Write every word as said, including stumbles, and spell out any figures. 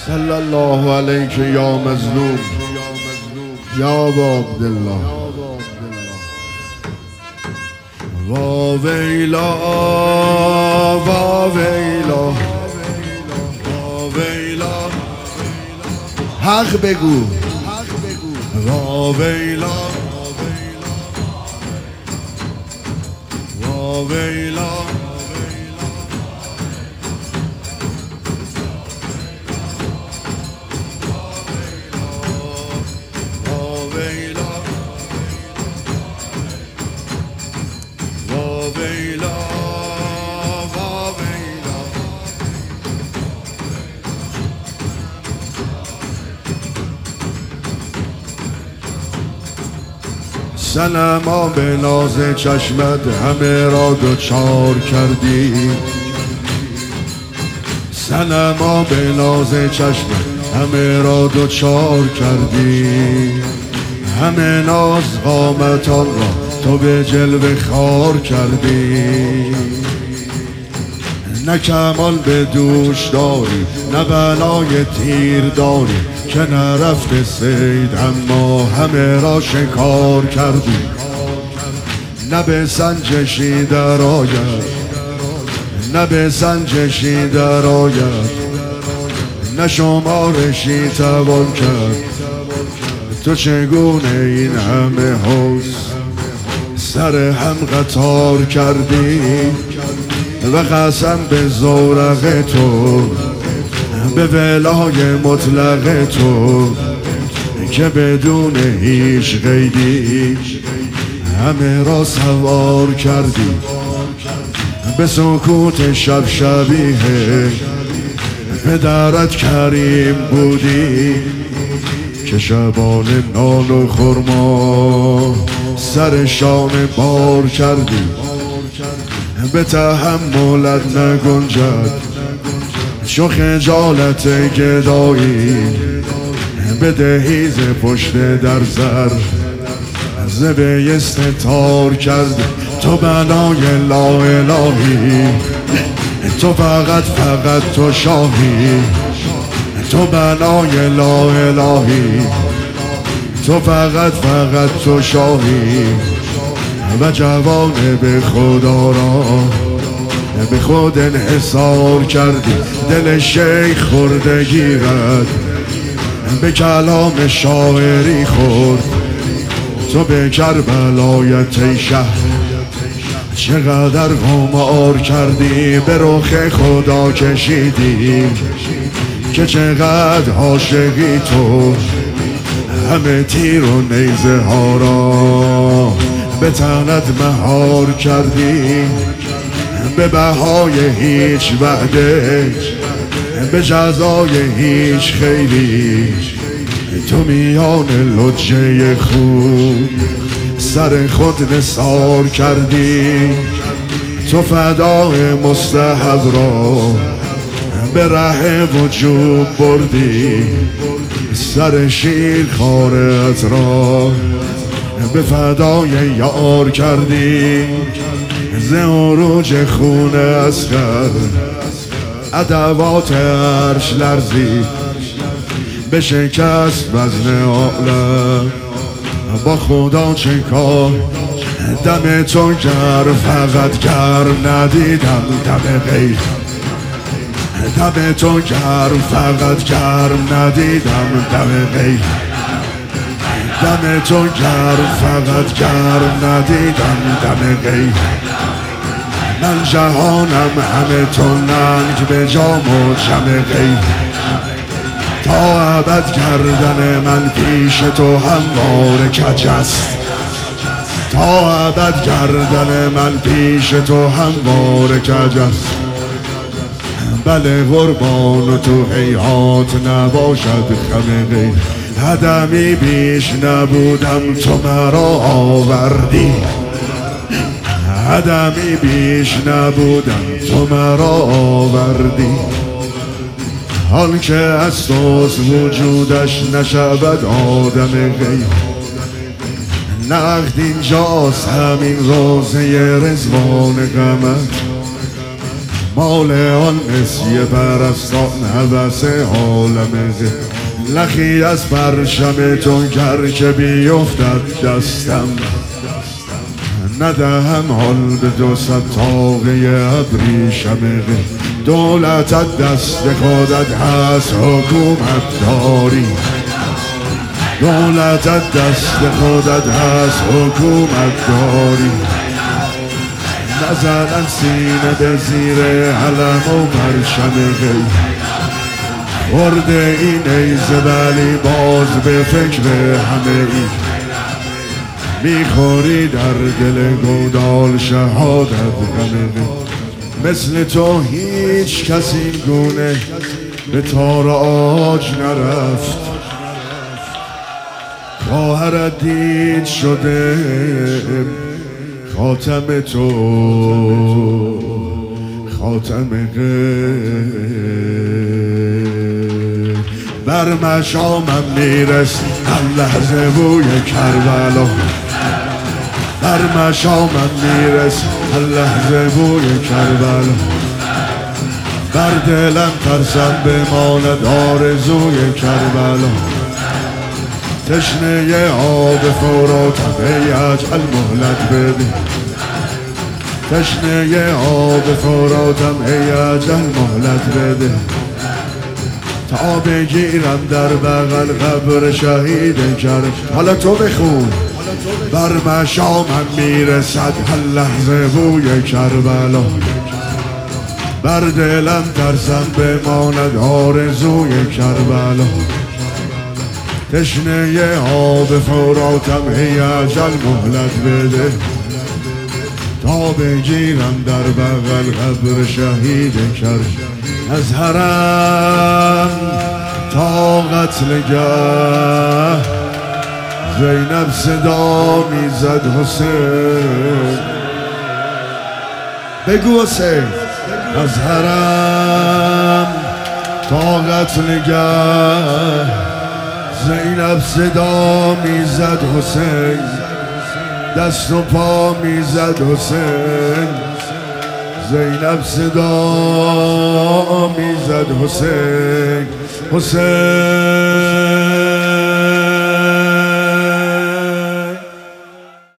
صلی الله علیک یا مظلوم یا ابا عبدالله. وا ویلا وا ویلا وا ویلا، حق بگو. وا ویلا وا ویلا، صنما به ناز چشمت همه را دوچار کردی. صنما به ناز چشمت همه را دوچار کردی. همه ناز قامتان را تو به جلوه خار کردی. نه کمال به دوش داری نه بلای تیر داری، که نرفته صید اما همه را شکار کردی. نه به سنجشی در آید نه به سنجشی در آید، نه شمارشی توان کرد. تو چگونه این همه حوض سر هم قطار کردی؟ و قسم به زورق تو، به ولای مطلق تو، که بدون هیچ قیدی همه را سوار کردی. به سکوت شب شبیه پدرت کریم بودی، که شبانه نان و خرما سر شانه بار کردی. به تحملت نگنجد چو خجالت گدایی، به دهیز پشت در زر زبه استتار کرد. تو بنای لا الهی، تو فقط فقط تو شاهی. تو بنای لا الهی، تو فقط فقط تو شاهی. و جوان به خدا را به خود انحصار کردی. دل شیخ خورده گیرد به کلام شاعری خورد. تو به کربلایت ای شهر چقدر غمار کردی. به رخ خدا کشیدی که چقدر عاشقی تو. همه تیر و نیزه ها را به تنت مهار کردی. به بهای هیچ وعده به جزای هیچ خیری، تو میان لجه خون سر خود نثار کردی. تو فدای مستحب را به ره وجوب بردی. سر شیر خارت را به فدای یار کردی. ز عروج خون اصغر ادوات عرش لرزی، به شکست وزن عالم با خدا چه کار. دم تو گرم فقط گرم ندیدم دم غیر. دم تو گرم فقط گرم ندیدم دم غیر. دم تو گرم فقط گرم ندیدم دم غیر. من جهانم همه تو ننگ به جام و جم غیر. تا ابد گردن من پیش تو هموار کج است. تا ابد گردن من پیش تو هموار کج است. بله قربان و تو هیهات نباشد خم غیر. هدمی بیش نبودم تو مرا آوردی. هدمی بیش نبودم تو مرا آوردی. حال که از توست وجودش نشود آدم غیر. نقد اینجاست همین روزه رضوان غمت. مال آن مسیه پرستان هوس عالم لخی از پرشم تو گر که بیفتد دستم ندهم حال به دو صد تاقه ابریشم دولتت دست خودت هست حکومت داری دولتت دست خودت هست حکومت داری نزدن سینه به زیر علم و پرشم غی خورده این ایزه ولی باز به فکر همه ای میخوری در دل گودال شهادت غمه مثل تو هیچ کس این گونه به تار آج نرفت خواهرت دید شده خاتم تو خاتم غیر بر مشامم میرس هر لحظه بوی کربلا بر مشامم میرس هر لحظه بوی کربلا بر دلم ترسم بماند آرزوی کربلا تشنه آب فراتم ای اجل مهلت بده تشنه آب فراتم ای اجل مهلت بده تا بگیرم در بغل قبر شهید کرم حالا تو بخون بر مشامم میرسد هر لحظه بوی کربلا بر دلم ترسم بماند آرزوی کربلا تشنه آب فراتم ای اجل مهلت بده تا بگیرم در بغل قبر شهید کرم از حرم تا قتلگاه زینب صدا میزد حسین بگو حسین از حرم تا قتلگاه زینب صدا میزد حسین دست و پا میزد حسین زینب صدا میزد حسین حسین